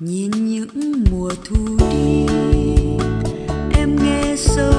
nhìn những mùa thu đi, em nghe sâu